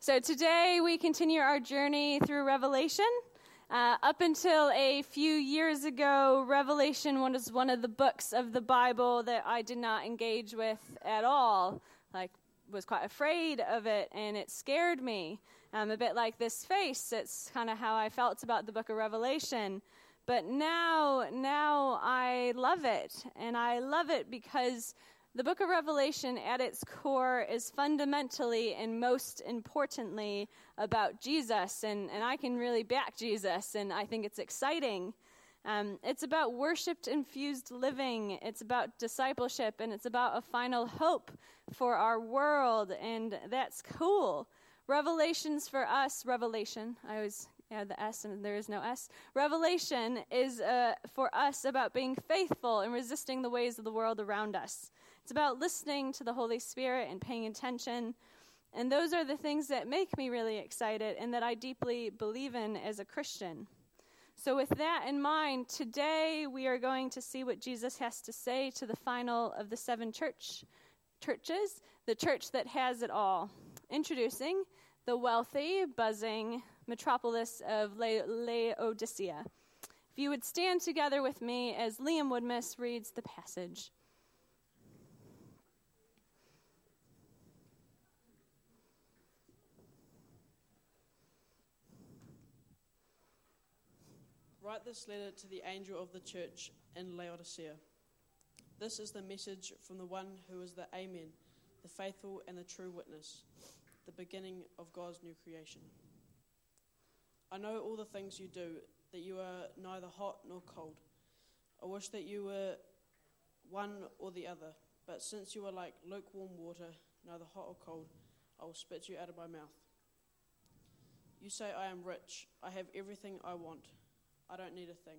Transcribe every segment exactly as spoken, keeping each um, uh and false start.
So today we continue our journey through Revelation. Uh, up until a few years ago, Revelation was one of the books of the Bible that I did not engage with at all. Like, was quite afraid of it, and it scared me. Um, a bit like this face, it's kind of how I felt about the book of Revelation. But now, now I love it, and I love it because the book of Revelation at its core is fundamentally and most importantly about Jesus, and, and I can really back Jesus, and I think it's exciting. Um, it's about worship-infused living, it's about discipleship, and it's about a final hope for our world, and that's cool. Revelations for us, revelation, I always add the S and there is no S. Revelation is uh, for us about being faithful and resisting the ways of the world around us. It's about listening to the Holy Spirit and paying attention. And those are the things that make me really excited and that I deeply believe in as a Christian. So with that in mind, today we are going to see what Jesus has to say to the final of the seven church churches, the church that has it all. Introducing the wealthy, buzzing metropolis of La- Laodicea. If you would stand together with me as Liam Woodmiss reads the passage. Write this letter to the angel of the church in Laodicea. This is the message from the one who is the Amen, the faithful and the true witness, the beginning of God's new creation. I know all the things you do, that you are neither hot nor cold. I wish that you were one or the other, but since you are like lukewarm water, neither hot or cold, I will spit you out of my mouth. You say, I am rich, I have everything I want. I don't need a thing.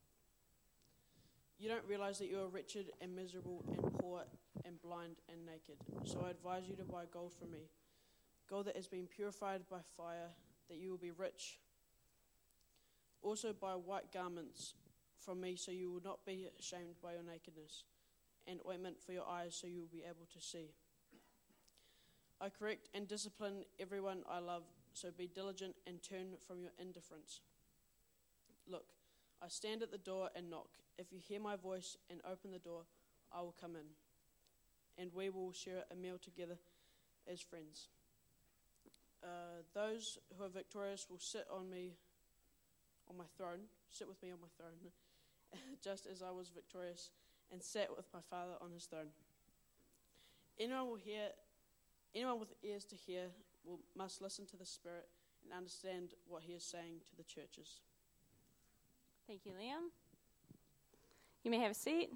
You don't realize that you are wretched and miserable and poor and blind and naked. So I advise you to buy gold from me, gold that has been purified by fire, that you will be rich. Also buy white garments from me so you will not be ashamed by your nakedness, and ointment for your eyes so you will be able to see. I correct and discipline everyone I love, so be diligent and turn from your indifference. Look, I stand at the door and knock. If you hear my voice and open the door, I will come in, and we will share a meal together as friends. Uh, those who are victorious will sit on me, on my throne, sit with me on my throne, just as I was victorious and sat with my Father on his throne. Anyone will hear, anyone with ears to hear will must listen to the Spirit and understand what he is saying to the churches. Thank you, Liam. You may have a seat.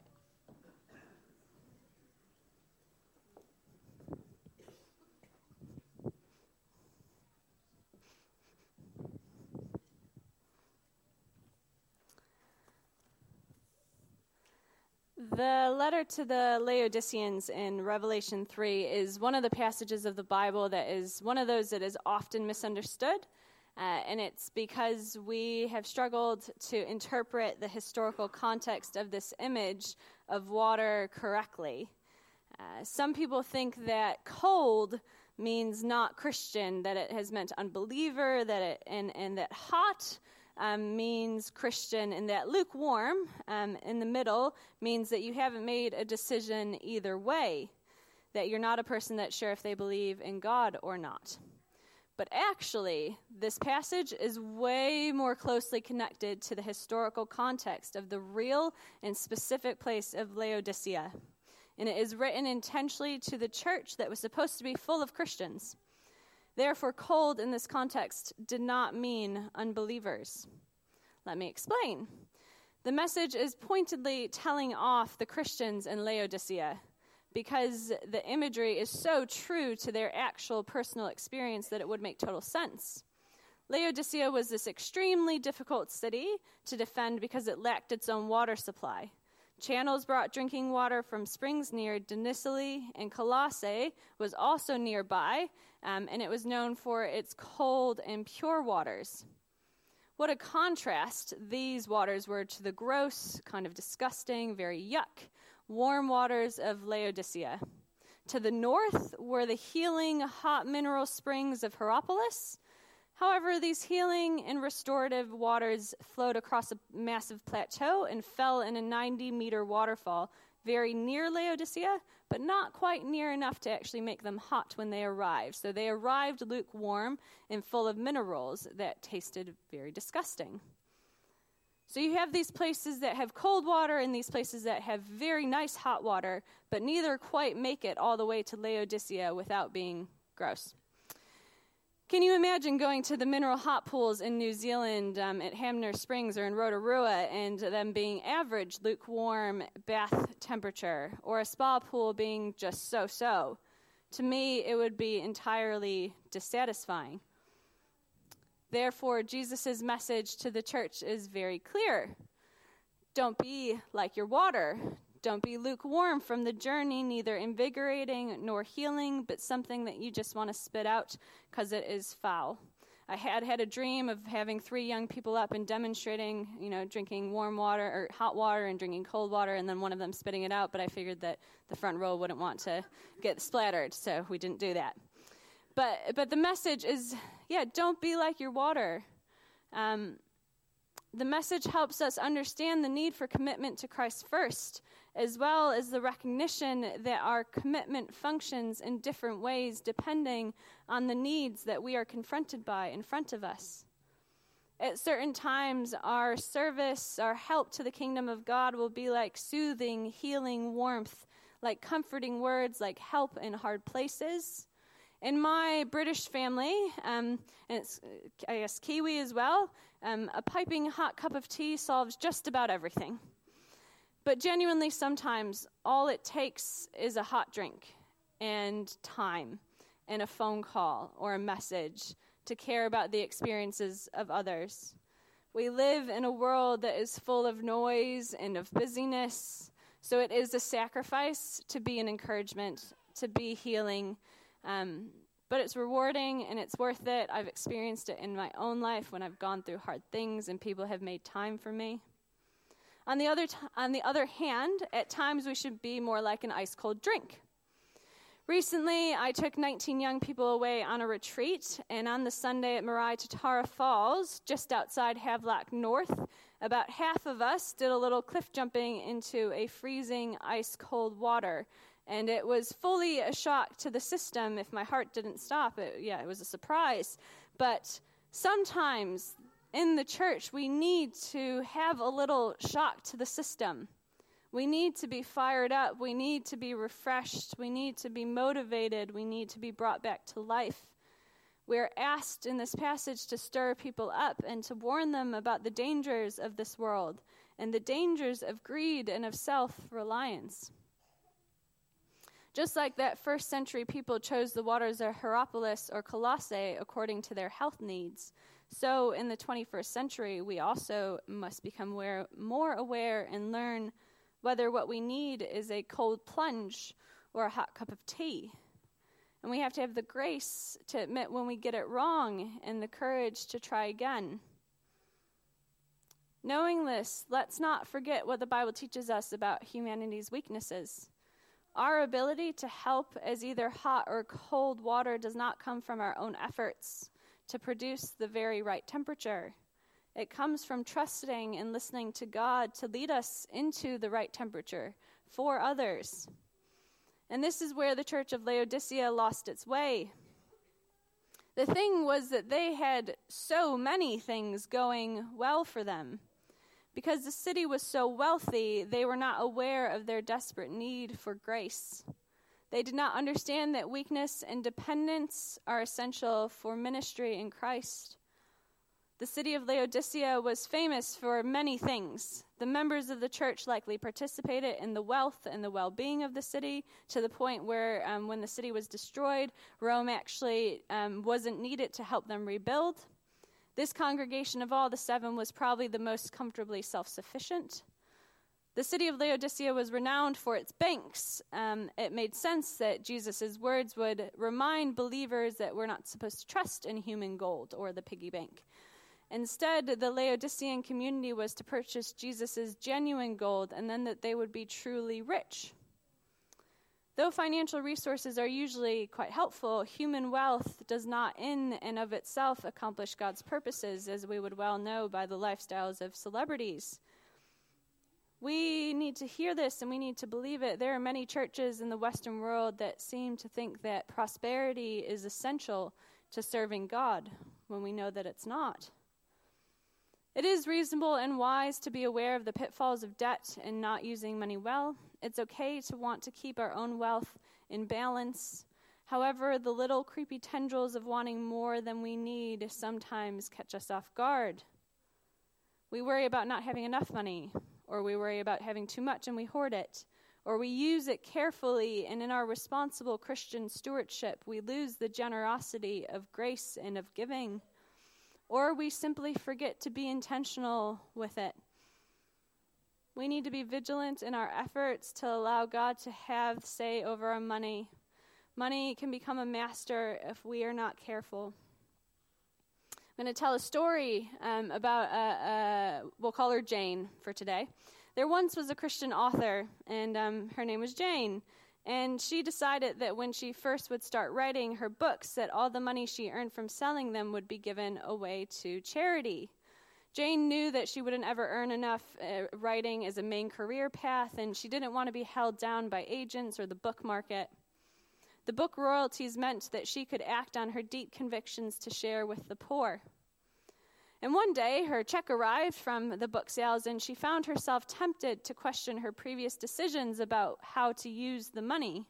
The letter to the Laodiceans in Revelation three is one of the passages of the Bible that is one of those that is often misunderstood. Uh, and it's because we have struggled to interpret the historical context of this image of water correctly. Uh, some people think that cold means not Christian, that it has meant unbeliever, that it and, and that hot um, means Christian, and that lukewarm um, in the middle means that you haven't made a decision either way, that you're not a person that's sure if they believe in God or not. But actually, this passage is way more closely connected to the historical context of the real and specific place of Laodicea. And it is written intentionally to the church that was supposed to be full of Christians. Therefore, cold in this context did not mean unbelievers. Let me explain. The message is pointedly telling off the Christians in Laodicea, because the imagery is so true to their actual personal experience that it would make total sense. Laodicea was this extremely difficult city to defend because it lacked its own water supply. Channels brought drinking water from springs near Denysili, and Colossae was also nearby, um, and it was known for its cold and pure waters. What a contrast these waters were to the gross, kind of disgusting, very yuck, warm waters of Laodicea. To the north were the healing hot mineral springs of Hierapolis. However, these healing and restorative waters flowed across a massive plateau and fell in a ninety-meter waterfall very near Laodicea, but not quite near enough to actually make them hot when they arrived. So they arrived lukewarm and full of minerals that tasted very disgusting. So you have these places that have cold water and these places that have very nice hot water, but neither quite make it all the way to Laodicea without being gross. Can you imagine going to the mineral hot pools in New Zealand um, at Hamner Springs or in Rotorua and them being average, lukewarm bath temperature, or a spa pool being just so-so? To me, it would be entirely dissatisfying. Therefore, Jesus' message to the church is very clear. Don't be like your water. Don't be lukewarm from the journey, neither invigorating nor healing, but something that you just want to spit out because it is foul. I had had a dream of having three young people up and demonstrating, you know, drinking warm water or hot water and drinking cold water, and then one of them spitting it out, but I figured that the front row wouldn't want to get splattered, so we didn't do that. But but the message is, yeah, don't be like your water. Um, the message helps us understand the need for commitment to Christ first, as well as the recognition that our commitment functions in different ways depending on the needs that we are confronted by in front of us. At certain times, our service, our help to the kingdom of God will be like soothing, healing warmth, like comforting words, like help in hard places. In my British family, um, and it's, I guess, Kiwi as well, um, a piping hot cup of tea solves just about everything. But genuinely, sometimes all it takes is a hot drink and time and a phone call or a message to care about the experiences of others. We live in a world that is full of noise and of busyness, so it is a sacrifice to be an encouragement, to be healing, Um, but it's rewarding and it's worth it. I've experienced it in my own life when I've gone through hard things and people have made time for me. On the other t- on the other hand, at times we should be more like an ice-cold drink. Recently, I took nineteen young people away on a retreat, and on the Sunday at Marai Tatara Falls, just outside Havelock North, about half of us did a little cliff jumping into a freezing ice-cold water. And it was fully a shock to the system. If my heart didn't stop, it, yeah, it was a surprise. But sometimes in the church, we need to have a little shock to the system. We need to be fired up. We need to be refreshed. We need to be motivated. We need to be brought back to life. We are asked in this passage to stir people up and to warn them about the dangers of this world and the dangers of greed and of self-reliance. Just like that first century people chose the waters of Hierapolis or Colossae according to their health needs, so in the twenty-first century we also must become aware, more aware and learn whether what we need is a cold plunge or a hot cup of tea. And we have to have the grace to admit when we get it wrong and the courage to try again. Knowing this, let's not forget what the Bible teaches us about humanity's weaknesses. Our ability to help as either hot or cold water does not come from our own efforts to produce the very right temperature. It comes from trusting and listening to God to lead us into the right temperature for others. And this is where the church of Laodicea lost its way. The thing was that they had so many things going well for them. Because the city was so wealthy, they were not aware of their desperate need for grace. They did not understand that weakness and dependence are essential for ministry in Christ. The city of Laodicea was famous for many things. The members of the church likely participated in the wealth and the well-being of the city to the point where um, when the city was destroyed, Rome actually um, wasn't needed to help them rebuild. This congregation of all the seven was probably the most comfortably self-sufficient. The city of Laodicea was renowned for its banks. Um, it made sense that Jesus' words would remind believers that we're not supposed to trust in human gold or the piggy bank. Instead, the Laodicean community was to purchase Jesus' genuine gold and then that they would be truly rich. Though financial resources are usually quite helpful, human wealth does not in and of itself accomplish God's purposes, as we would well know by the lifestyles of celebrities. We need to hear this and we need to believe it. There are many churches in the Western world that seem to think that prosperity is essential to serving God, when we know that it's not. It is reasonable and wise to be aware of the pitfalls of debt and not using money well. It's okay to want to keep our own wealth in balance. However, the little creepy tendrils of wanting more than we need sometimes catch us off guard. We worry about not having enough money, or we worry about having too much and we hoard it, or we use it carefully, and in our responsible Christian stewardship, we lose the generosity of grace and of giving, or we simply forget to be intentional with it. We need to be vigilant in our efforts to allow God to have say over our money. Money can become a master if we are not careful. I'm going to tell a story um, about, uh, uh, we'll call her Jane for today. There once was a Christian author, and um, her name was Jane. And she decided that when she first would start writing her books, that all the money she earned from selling them would be given away to charity. Jane knew that she wouldn't ever earn enough uh, writing as a main career path, and she didn't want to be held down by agents or the book market. The book royalties meant that she could act on her deep convictions to share with the poor. And one day, her check arrived from the book sales, and she found herself tempted to question her previous decisions about how to use the money.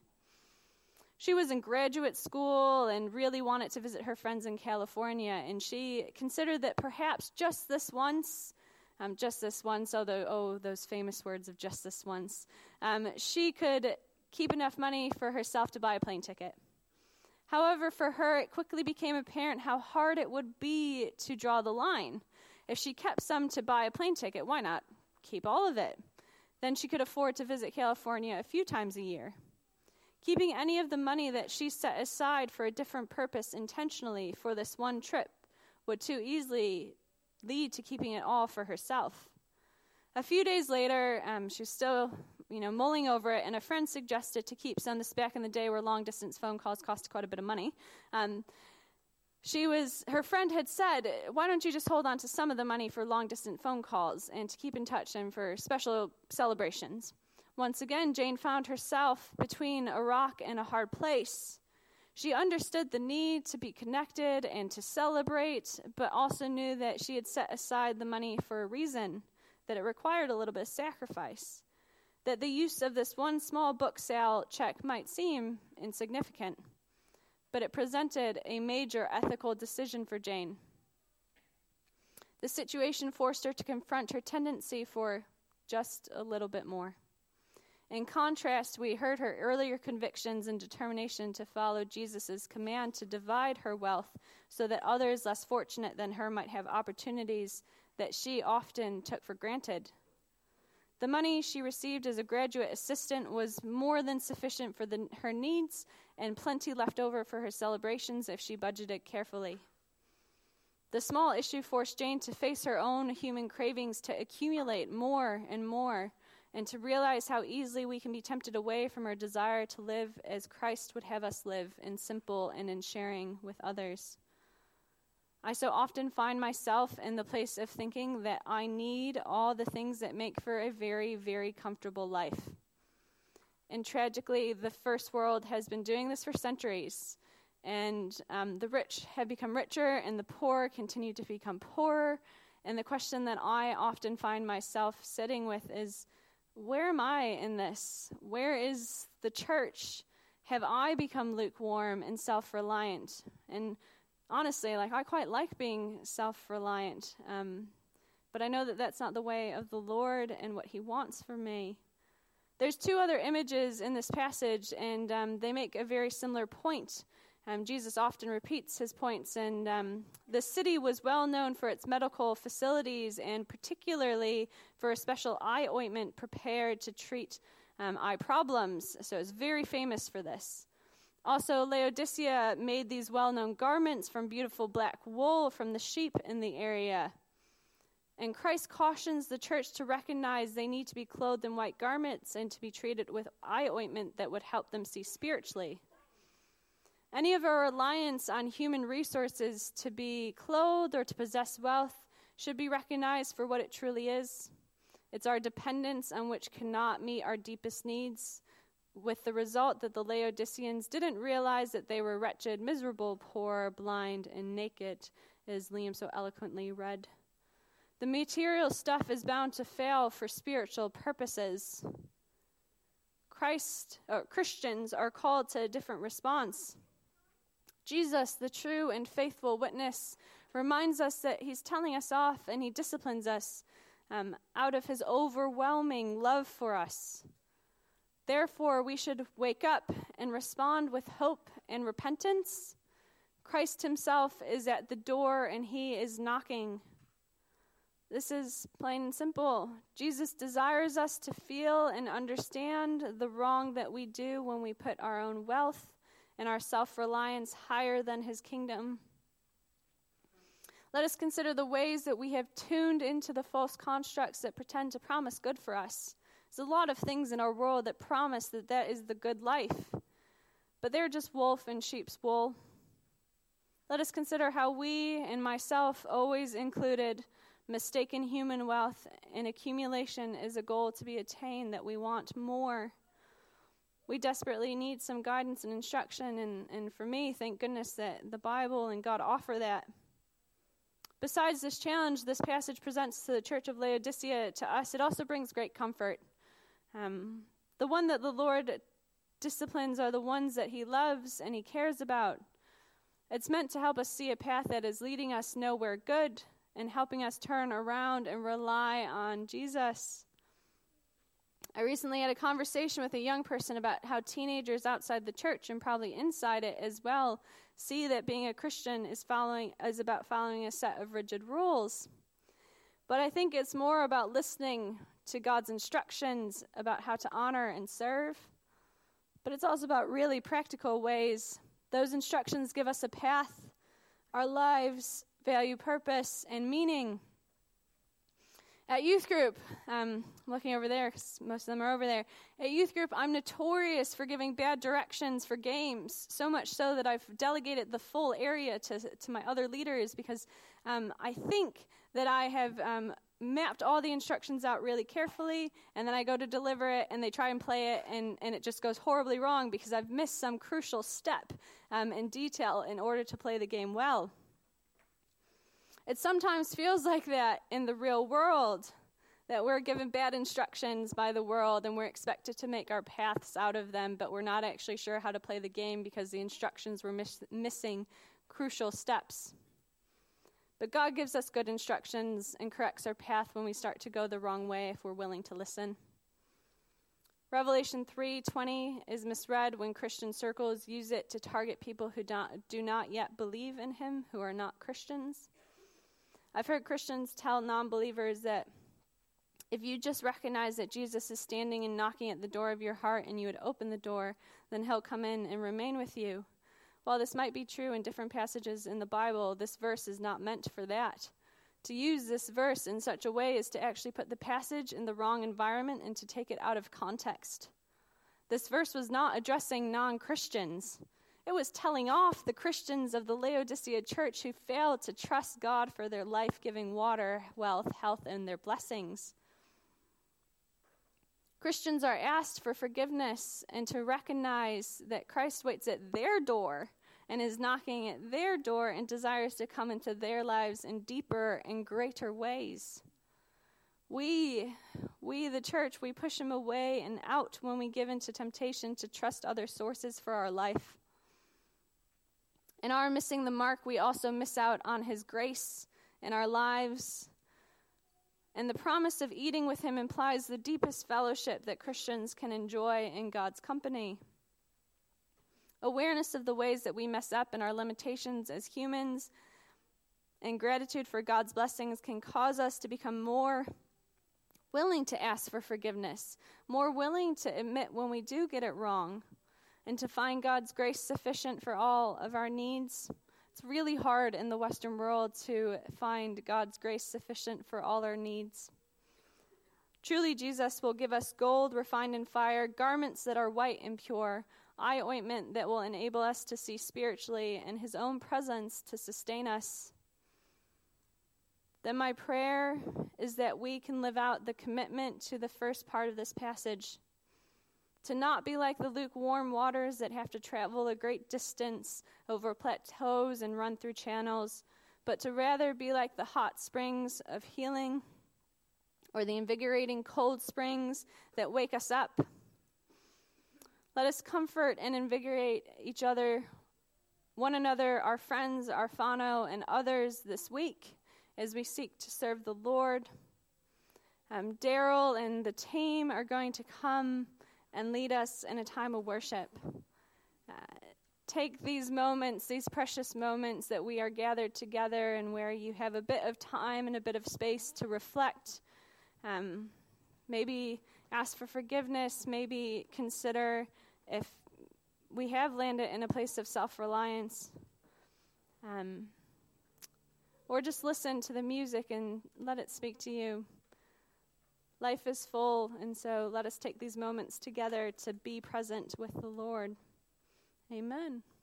She was in graduate school and really wanted to visit her friends in California, and she considered that perhaps just this once, um, just this once, although, oh, those famous words of just this once, um, she could keep enough money for herself to buy a plane ticket. However, for her, it quickly became apparent how hard it would be to draw the line. If she kept some to buy a plane ticket, why not keep all of it? Then she could afford to visit California a few times a year. Keeping any of the money that she set aside for a different purpose intentionally for this one trip would too easily lead to keeping it all for herself. A few days later, um, she was still, you know, mulling over it, and a friend suggested to keep some. This back in the day where long-distance phone calls cost quite a bit of money. Um, she was, her friend had said, why don't you just hold on to some of the money for long-distance phone calls and to keep in touch and for special celebrations. Once again, Jane found herself between a rock and a hard place. She understood the need to be connected and to celebrate, but also knew that she had set aside the money for a reason, that it required a little bit of sacrifice, that the use of this one small book sale check might seem insignificant, but it presented a major ethical decision for Jane. The situation forced her to confront her tendency for just a little bit more. In contrast, we heard her earlier convictions and determination to follow Jesus' command to divide her wealth so that others less fortunate than her might have opportunities that she often took for granted. The money she received as a graduate assistant was more than sufficient for the, her needs, and plenty left over for her celebrations if she budgeted carefully. The small issue forced Jane to face her own human cravings to accumulate more and more, and to realize how easily we can be tempted away from our desire to live as Christ would have us live, in simple and in sharing with others. I so often find myself in the place of thinking that I need all the things that make for a very, very comfortable life. And tragically, the first world has been doing this for centuries. And um, the rich have become richer, and the poor continue to become poorer. And the question that I often find myself sitting with is, where am I in this? Where is the church? Have I become lukewarm and self-reliant? And honestly, like, I quite like being self-reliant, um, but I know that that's not the way of the Lord and what he wants for me. There's two other images in this passage, and um, they make a very similar point. Um, Jesus often repeats his points, and um, the city was well known for its medical facilities, and particularly for a special eye ointment prepared to treat um, eye problems, so it's very famous for this. Also, Laodicea made these well-known garments from beautiful black wool from the sheep in the area. And Christ cautions the church to recognize they need to be clothed in white garments and to be treated with eye ointment that would help them see spiritually. Any of our reliance on human resources to be clothed or to possess wealth should be recognized for what it truly is. It's our dependence on which cannot meet our deepest needs, with the result that the Laodiceans didn't realize that they were wretched, miserable, poor, blind, and naked, as Liam so eloquently read. The material stuff is bound to fail for spiritual purposes. Christ, or Christians are called to a different response. Jesus, the true and faithful witness, reminds us that he's telling us off and he disciplines us um, out of his overwhelming love for us. Therefore, we should wake up and respond with hope and repentance. Christ himself is at the door and he is knocking. This is plain and simple. Jesus desires us to feel and understand the wrong that we do when we put our own wealth and our self-reliance higher than his kingdom. Let us consider the ways that we have tuned into the false constructs that pretend to promise good for us. There's a lot of things in our world that promise that that is the good life, but they're just wolf in sheep's wool. Let us consider how we and myself always included mistaken human wealth and accumulation is a goal to be attained, that we want more. We desperately need some guidance and instruction, and, and for me, thank goodness that the Bible and God offer that. Besides this challenge this passage presents to the church of Laodicea, to us, it also brings great comfort. Um, the one that the Lord disciplines are the ones that he loves and he cares about. It's meant to help us see a path that is leading us nowhere good and helping us turn around and rely on Jesus. I recently had a conversation with a young person about how teenagers outside the church, and probably inside it as well, see that being a Christian is following is about following a set of rigid rules. But I think it's more about listening to God's instructions about how to honor and serve. But it's also about really practical ways. Those instructions give us a path, our lives, value, purpose, and meaning. At youth group, um, I'm looking over there because most of them are over there. At youth group, I'm notorious for giving bad directions for games, so much so that I've delegated the full area to, to my other leaders because um, I think that I have um, mapped all the instructions out really carefully, and then I go to deliver it, and they try and play it, and, and it just goes horribly wrong because I've missed some crucial step um, in detail in order to play the game well. It sometimes feels like that in the real world, that we're given bad instructions by the world and we're expected to make our paths out of them, but we're not actually sure how to play the game because the instructions were miss- missing crucial steps. But God gives us good instructions and corrects our path when we start to go the wrong way if we're willing to listen. Revelation three twenty is misread when Christian circles use it to target people who don't, do not yet believe in him, who are not Christians. I've heard Christians tell non-believers that if you just recognize that Jesus is standing and knocking at the door of your heart and you would open the door, then he'll come in and remain with you. While this might be true in different passages in the Bible, this verse is not meant for that. To use this verse in such a way is to actually put the passage in the wrong environment and to take it out of context. This verse was not addressing non-Christians. It was telling off the Christians of the Laodicea church who failed to trust God for their life-giving water, wealth, health, and their blessings. Christians are asked for forgiveness and to recognize that Christ waits at their door and is knocking at their door and desires to come into their lives in deeper and greater ways. We, we the church, we push him away and out when we give in to temptation to trust other sources for our life. In our missing the mark, we also miss out on his grace in our lives. And the promise of eating with him implies the deepest fellowship that Christians can enjoy in God's company. Awareness of the ways that we mess up and our limitations as humans and gratitude for God's blessings can cause us to become more willing to ask for forgiveness, more willing to admit when we do get it wrong, and to find God's grace sufficient for all of our needs, It's really hard in the Western world to find God's grace sufficient for all our needs. Truly, Jesus will give us gold refined in fire, garments that are white and pure, eye ointment that will enable us to see spiritually, and his own presence to sustain us. Then my prayer is that we can live out the commitment to the first part of this passage, to not be like the lukewarm waters that have to travel a great distance over plateaus and run through channels, but to rather be like the hot springs of healing or the invigorating cold springs that wake us up. Let us comfort and invigorate each other, one another, our friends, our whānau, and others this week as we seek to serve the Lord. Um, Daryl and the team are going to come and lead us in a time of worship. Uh, take these moments, these precious moments that we are gathered together and where you have a bit of time and a bit of space to reflect. Um, maybe ask for forgiveness, maybe consider if we have landed in a place of self-reliance. Um, or just listen to the music and let it speak to you. Life is full, and so let us take these moments together to be present with the Lord. Amen.